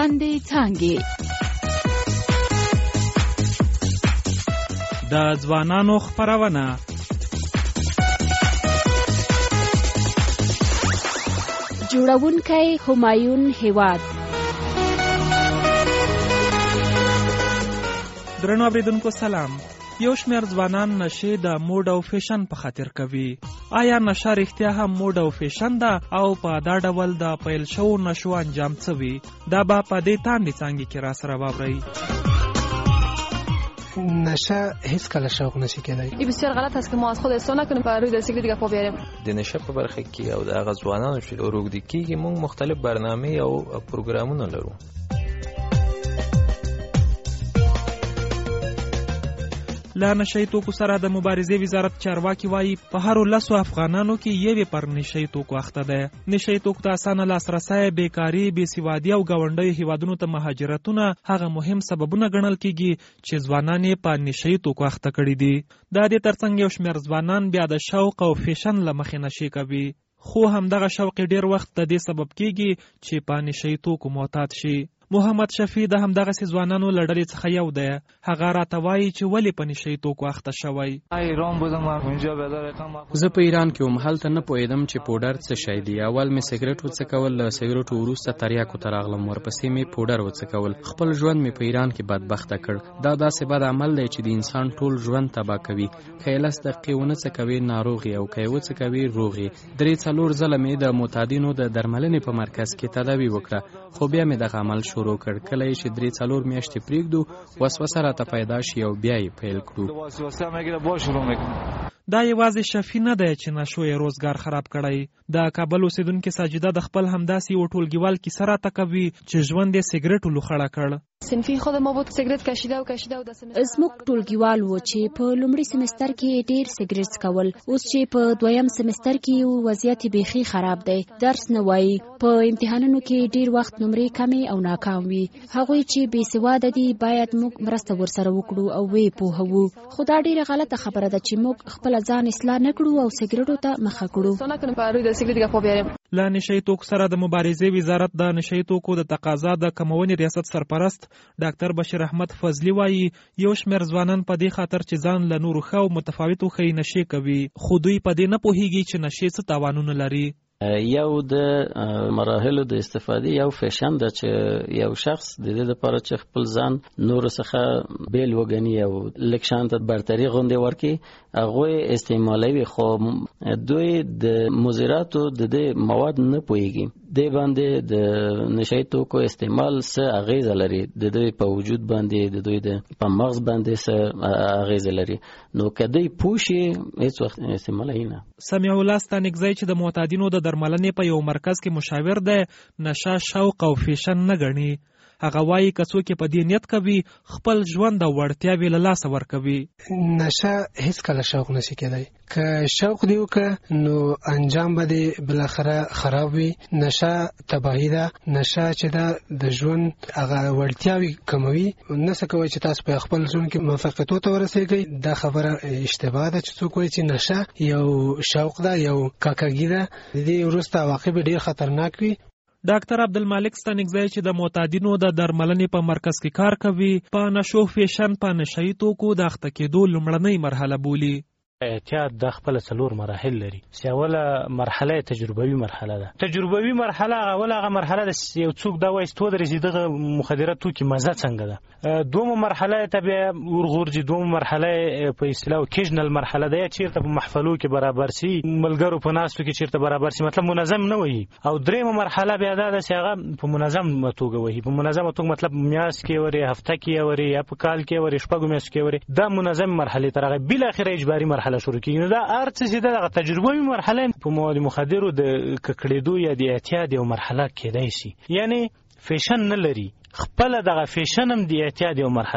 لاندې څانګې. د ځوانانو خپرونه جوړونکی همایون هیواد. درنو اوریدونکو سلام. یو شمېر ځوانان نشې د موډ او فیشن په خاطر کوي. آیا نشه رښتیا هم موډ او فیشن ده او په دا ډول د پیل شوو نشو انجام څه وي؟ دا به په دې تاندې څانګې کې را سره واورئ. نشه هیڅ کله شوق نشي کېدای. این بسیار غلط است که ما از خود اصلاح نکنیم و روی دستی دیگه پا بیاریم. د نشه په برخه کې او د هغه ځوانانو چې روږدي کېږي موږ مختلف برنامې او پروګرامونه لرو. له نشهیي توکو سره د مبارزې وزارت چارواکي وایي په هرو 10 افغانانو کې یوې پر نشهیي توکو اخته ده. نشهیي توکو ته اسانه لاسرسی، بیکاري، بېسوادي او ګاونډیو هیوادونو ته مهاجرتونه هغه مهم سببونه ګڼل کېږي چې ځوانان یې په نشهیي توکو اخته کړي دي. د دې ترڅنګ یو شمېر ځوانان بیا د شوق او فیشن له مخې نشې کوي، خو همدغه شوق ډېر وخت د دې سبب کېږي چې په نشهیي توکو معتاد شي. محمد شفیع د همدغسې ځوانانو له ډلې څخه یو دی. هغه راته وایي چې ولې په نشهیي توکو اخته شوی. زه په ایران کې وم، هلته نه پوهېدم چې پوډر څه شی دی. اول مې سګرټ وڅکول، له سګرټو وروسته تریاکو ته راغلم، ورپسې مې پوډر وڅکول. خپل ژوند مې په ایران کې بدبخته کړ. دا داسې بد عمل دی چې د انسان ټول ژوند تباه کوي. که یې 10 دقیقې ونه څکوي ناروغ یې، او که یې وڅکوي روغ یې. 3-4 ځله مې د معتادینو د درملنې په مرکز کې تداوي وکړه، خو بیا مې دغه عمل شروع کړ. کله چې 3-4 میاشتې پرېږدو وسوسه راته پیدا شي او بیا یې پیل کړو. دا یوازې شفیع نه دی چې نشو یې روزګار خراب کړی. د کابل اوسیدونکې ساجده د خپل همداسې یو ټولګیوال کیسه راته کوي چې ژوند یې سګرټو لوخړه کړ. صنفی خود ما بود سیگریت کشیده و زموږ ټولګیوال و چې په لومړي سمستر کې ډیر سیګریټ څکول، اوس چې په دویم سمستر کې وضعیت بیخي خراب دی. درس نه وایي، په امتحانونو کې ډیر وخت نمرې کمې او ناکام وي. هغوی چې بې سواده دي باید موږ مرسته ورسره وکړو او وی پوهوو. خو دا ډیره غلطه خبره ده چې موږ خپل ځان اصلاح نه کړو او سیګریټو ته مخه کړو. له نشهیي توکو سره د مبارزې وزارت د نشهیي توکو د تقاضا د کمونې ریاست سرپرست ډاکټر بشیر احمد فضلي وایي یو شمېر ځوانان په دې خاطر چې ځان له نورو ښه او متفاوتو ښیي نشې کوي، خو دوی په دې نه پوهیږي چې نشې څه تاوانونه لري. یو د مراحلو د استفادې یو فیشن ده چې یو شخص د دې لپاره چې خپل ځان نور څخه بیل وګڼي او لږ شانته برتري غوندې ورکړي هغوی استعمالوي، خو دوی د مضراتو د دې مواد نه پوهیږي. دې باندې د نشهیي توکو استعمال څه اغیزه لري، د دوی په وجود باندې، د دوی په مغز باندې څه اغیزه لري. نو که دوی پوه شي هېڅ وخت استعمالوي نه. سمیع الله ستانکزی چې د معتادینو د درملنې په یو مرکز کې مشاور دی، نشه شوق او فیشن نه ګڼي. هغه وایي که څوک په دې نیت کوي خپل ژوند او وړتیاوې له لاسه ورکوي. نشه هیڅ کله شوق نشي کېدای. که شوق دی وکړه نو انجام به دې بالاخره خراب وي. نشه تباهي ده. نشه چې ده د ژوند هغه وړتیاوې کموي. نه څه کوي چې تاسو په خپل ژوند کې موفقیتو ته ورسېږئ. دا خبره اشتباه ده چې څوک وایي چې نشه یو شوق ده، یو کاکګي ده. د دې وروسته عواقب ډېر خطرناک وي. ډاکټر عبدالمالک ستانکزی چې د معتادینو د درملنې په مرکز کې کار کوي په نشو فیشن په نشهیي توکو د اخته کېدو لومړنۍ مرحله بولي. اعتیاد د خپل 4 مراحل لري. اوله مرحله تجربوي مرحله ده. تجربوي مرحله هغه مرحله د یو څوک دا وایي ستو درې دغه مخدره توکي مزه څنګه ده. دومره مرحله تبع ورغورځي. دومره مرحله په اصطلاح اوکیژنل مرحله ده، چیرته په محفلو کې برابر سي، ملګرو په ناستو کې چیرته برابر سي، مطلب منظم نه وي. او دریمه مرحله بیا دا ده چې هغه په منظم توګه وي. په منظم توګه مطلب میاشت کې وری، هفته کې وری، یا په کال کې وری، شپږ میاشتې کې وری. دا منظم مرحله تر هغه بل اخر اجباري مرحله شروع کیږي. نو دا ارڅ چې دغه تجربوي مرحله په مواد مخدرو د ککړېدو یا د اعتیاد یو مرحله کېدای شي. یعنی فیشن نه لري، خپل دغه فیشن هم د اعتیاد یو مرحله ده.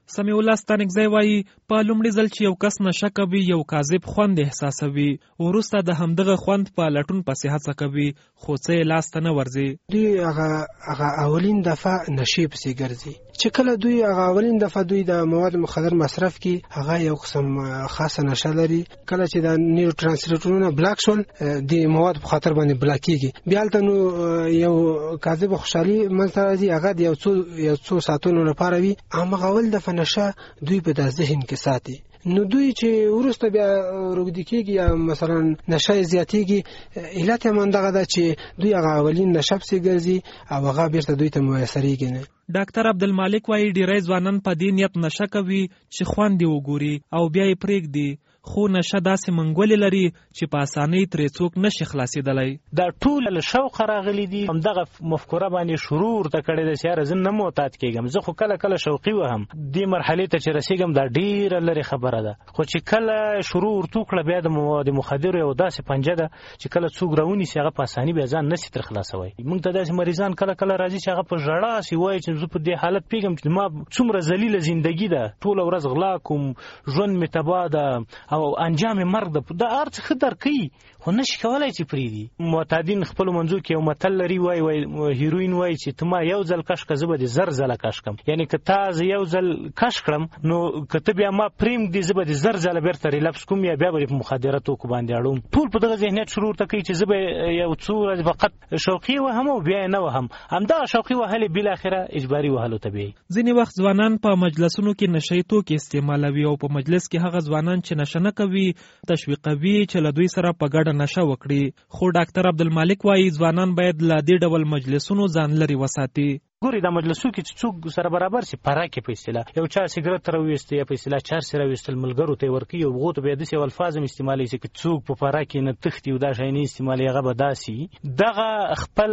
سمیع الله ستانکزی وایي په لومړي ځل چې یو کس نشه کوي یو کاذب خوند احساسوي، وروسته د همدغه خوند په لټون پسې هڅه کوي، خو څه یې لاسته نه ورځي. دوی هغه اولین دفعه نشې پسې ګرځي چې کله دوی هغه اولین دفعه دوی د مواد مخدر مصرف کی هغه یو قسم خاصه نشه لري. کله چې د نیورو ترانسمیټرونه بلاک شول د مواد په خاطر باندې بلاکیږي، بیا هلته نو یو کاذب خوشحالي منځته راځي، هغه د یو څو ساعتونو لپاره وي. هماغه اول دفعه نشه دوی په د ذهن کې ساتي. نو دوی چې ورسته بیا روږدي کېږي یا مثلا نشه زیاتېږي، علت یې همدغه ده چې دوی هغه اولین نشه پسې ګرځي او هغه بیرته دوی ته میسرېږي نه. ډاکټر عبدالمالک وایي ډیری ځوانان په دې نیت نشه کوي چې خوند یې وګوري او بیا یې پرېږدي، خو نشه داسې منګولې لري چې په اسانۍ ترې څوک نشي خلاصېدلی. دا ټول له شوقه راغلي دي، همدغه مفکوره باندې شروع ورته کړې ده چې یاره زه نه معتاد کېږم، زه خو کله کله شوقي وهم، دې مرحلې ته چې رسېږم دا ډېره لرې خبره ده. خو چې کله شروع ورته وکړه بیا د مواد مخدرو یو داسې پنجه ده چې کله څوک راونیسي هغه په اساني بیا ځان نشي تر خلاصوی. موږ ته داسې مریضان کله کله راځي چې هغه په ژړا سي وایي چې زه په دې حالت پیږم چې ما څومره ذلیله زندګي ده، ټوله ورځ غلا کوم، ژوند مې تباه ده او انجام مرګ ده. دا هر څه ښه درک کوي خو نشي کولی چې پرېږدي. معتادین خپلو منځو کې یو متل لري، وایي هیروین وایي چې ته ما یو ځل کش که زه به دې 1000 ځله کش کړم. یعنې که تا زه یو ځل کش کړم نو که ته بیا ما پرېږدي زه به دې 1000 ځله بېرته ریلپس کوم یا بیا به دې په مخدره توکو باندې اړوم. ټول په دغه ذهنیت شروع ورته کوي چې زه به یو څو ورځې فقط شوقي وهم او بیا یې نه وهم. همدغه شوقي وهل یې بالاخره اجباري وهلو ته بیایي. ځینې وخت ځوانان په مجلسونو کې نشهیي توکي استعمالوي او په مجلس کې هغه ځوانان چې نشه نه کوي تشویقوي چې له دوی سره په ګډه نشه وکړي. خو ډاکټر عبدالمالک وایي ځوانان باید له دې ډول مجلسونو ځان لرې وساتي. ګوري دا مجلسو کې چې څوک سره برابر سي پراکې په اصطلاح یو چا سیګریټ راوېست یا په اصطلاح چرس راوېستل ملګرو ته ورکي او غوته به د څه الفاظ استعمالي چې څوک په پراکې نه تختی او دا شي نه استعمالي هغه به داسي دغه خپل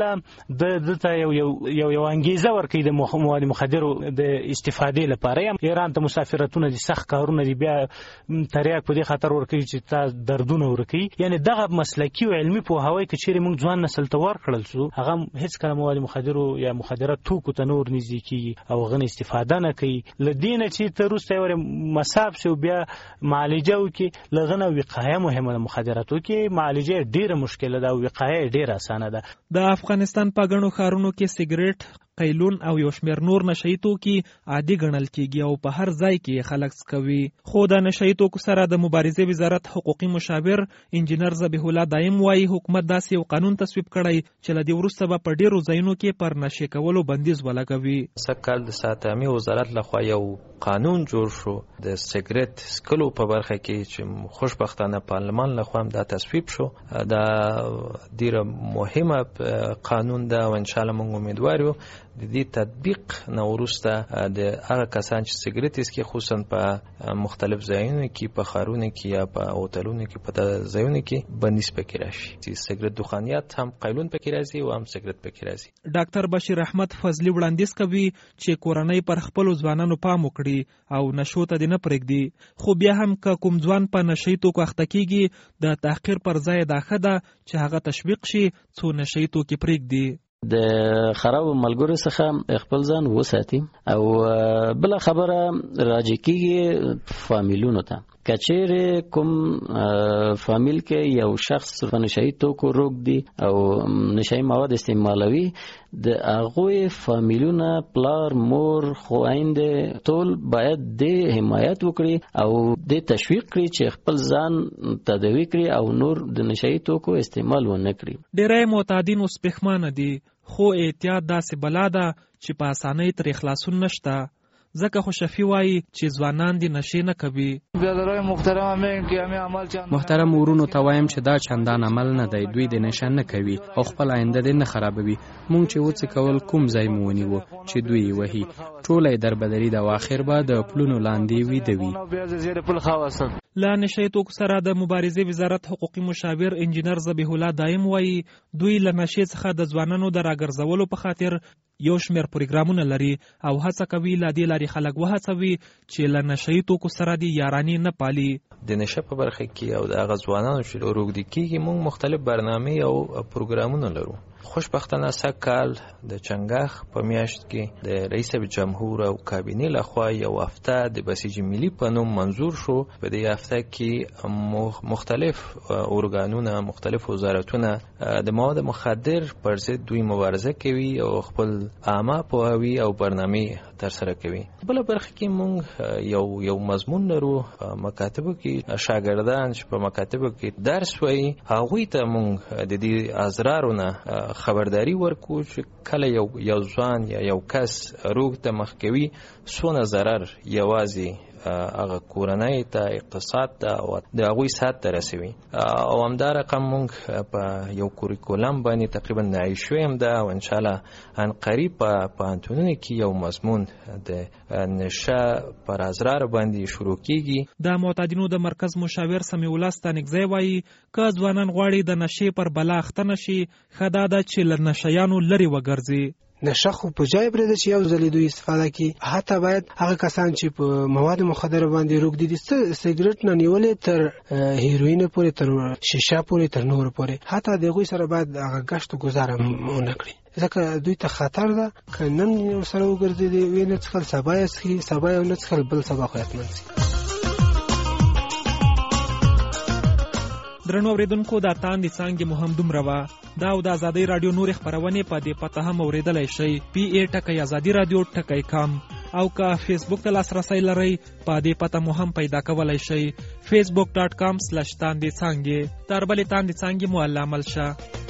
د ته یو انګیزه ورکي د مواد مخدرو د استفادې لپاره. ایران ته مسافرتونه دي، سخت کارونه دي، بیا تریاک په دې خاطر ورکي چې تا دردونه ورکي. یعنی دغه مسلکی او علمي په هوای کې چیرې موږ ځوان نسل ته ورکړل شو هغه هیڅ کله مواد مخدرو یا مخدرات کو ته نور نږدې کیږي او غن استفاده نه کوي. لدینه چې ته روسته ور مصاب شو بیا معالجه وکي لغنه وقایه مهمه ده. مخدراتو کې معالجه ډیره مشکله ده او وقایه ډیره اسانه ده. د افغانستان په غنو خارونو کې سیګریټ، قیلون او یو شمیر نور نشهیي توکي عادي ګڼل کیږي او په هر ځای کې خلک څکوي. خو د نشهیي توکو سره د مبارزې وزارت حقوقي مشاور انجینر ذبیح الله دایم وایي حکومت داسې یو قانون تصویب کړی چې له دې وروسته به په ډیرو ځایونو کې پر نشې کولو بندیز ولګوي. سږکال د ساتامي وزارت لخوا یو قانون جوړ شو د سیګریټ سکلو په برخه کې چې خوشبختانه پارلمان لخوا هم دا تصویب شو. دا ډیره مهمه قانون ده او ان شاء الله موږ امیدوار یو د دې تطبیق نه وروسته د هغه کسان چې سیګریټ اسکي خصوصا په مختلف ځایونو کې په ښارونو کې یا په هوټلونو کې په ځایونو کې بندیز پکې راشي چې سیګریټ دخانیات هم قیلون پکې راځي او هم سیګریټ پکې راځي. ډاکټر بشیر احمد فضلی وړاندیز کوي چې کورنۍ پر خپل ځوانانو پام وکړي او نشو ته نه پرېږدي. خو بیا هم که کوم ځوان په نشهیي توکو اخته کیږي د تحقیر پر ځای دا ښه ده چې هغه تشویق شي څو نشهیي توکي پرېږدي. د خراب ملګرو څخه خپل ځان وساتي او بل خبره راځي کیږي فامیلونو ته. کچېره کوم فامیل کې یو شخص په نشهیي توکو روږ دي او نشهیي مواد استعمالوي د هغوی فامیلونه پلار مور خویندې ټول باید د حمایت وکړي او د تشویق کړي چې خپل ځان تداوی کړي او نور د نشهیي توکو استعمال ونه کړي. ډېری معتادین اوس پښمانه دي خو احتیاط داسې بلا ده چې په اسانۍ ترې خلاصون نشته. ځکه خو شفیع وایي چې ځوانان دي نشې نه کوي. محترم ورونو ته وایم چې دا چندان عمل نه دی، دوی د نشه نه کوي او خپل آینده دې نه خرابوي. مونږ چې وڅ کول کوم ځای مو ونیو چې دوی وهي ټوله دربدري د واخر به د پلونو لاندې ویدوي. لا نشهیي توکو سره د مبارزې وزارت حقوقي مشاور انجینر ذبیح الله دایم وایي دوی له نشې څخه د ځوانانو د راګرځولو په خاطر یو شمیر پروګرامونه لري او هڅه کوي لا دې لارې خلک وهڅوي چې له نشهیي توکو سره دې یارانې نه پالي. د نشه په برخه کې او د هغه ځوانانو چې روږدي کېږي موږ مختلف برنامې او پروګرامونه لرو خوشبختانه سږ د چنګاښ په میاشت کې د رئیس جمهور او کابینې لخوا یو هفته د بسیج ملي په نوم منظور شو. په دې هفته کې مختلف ارګانونه، مختلف وزارتونه د مواد مخدر پر ضد دوی مبارزه کوي او خپل عامه پوهاوی او برنامه ترسره کوي. بل برخه کې مونږ یو مضمون لرو مکاتبو کې شاګردان چې په مکاتبو کې درس وایي، هغوی ته مونږ د دې ازرارونه خبرداري ورکو چې کله یو ځوان یا یو کس روغ ته مخ کوي څونه ضرر یوازې هغه کورنۍ ته، اقتصاد ته او د هغوی صحت ته رسوي. او همدا رقم مونږ په یو کوریکولم باندې تقریبا نایي شوی هم ده او انشاءالله ان قریب په پوهنتونونو کې یو مضمون د نشه پر ازرار باندې شروع کیږي. د معتادینو د مرکز مشاور سمیع الله ستانکزی وایي که ځوانان غواړي د نشې پر بلا اخته نشي، ښه دا ده چې له نشهیانو لرې وګرځي. نشه خو په ځای پرېږده چې یو ځل دوی استفاده کړي. حتی باید هغه کسان چې په مواد مخدره باندې روږدي دي، سګرټ نه نیولې تر هیروین پورې، تر شیشه پورې، تر نور پورې، حتی د هغوی سره باید هغه ګشت و ګذار ونه کړي، ځکه دوی ته خطر ده. که نن یو سره وګرځېدي ویې نه څښل، سبا یې څښي، سبا یې ونه څښل، بل سبا خو حتمن څښي. درنو اوریدونکو، دا تاندې څانګې مو هم دومره وه. دا او د ازادۍ راډیو نورې خپرونې په دې پته هم اوریدلی شئ، PA@azadi-radio.com، او که فیسبوک ته لاسرسی لرئ په دې پته مو هم پیدا کولی شئ، facebook.com/تاندې څانګې. تر بلې تاندې څانګې مو الله مل شه.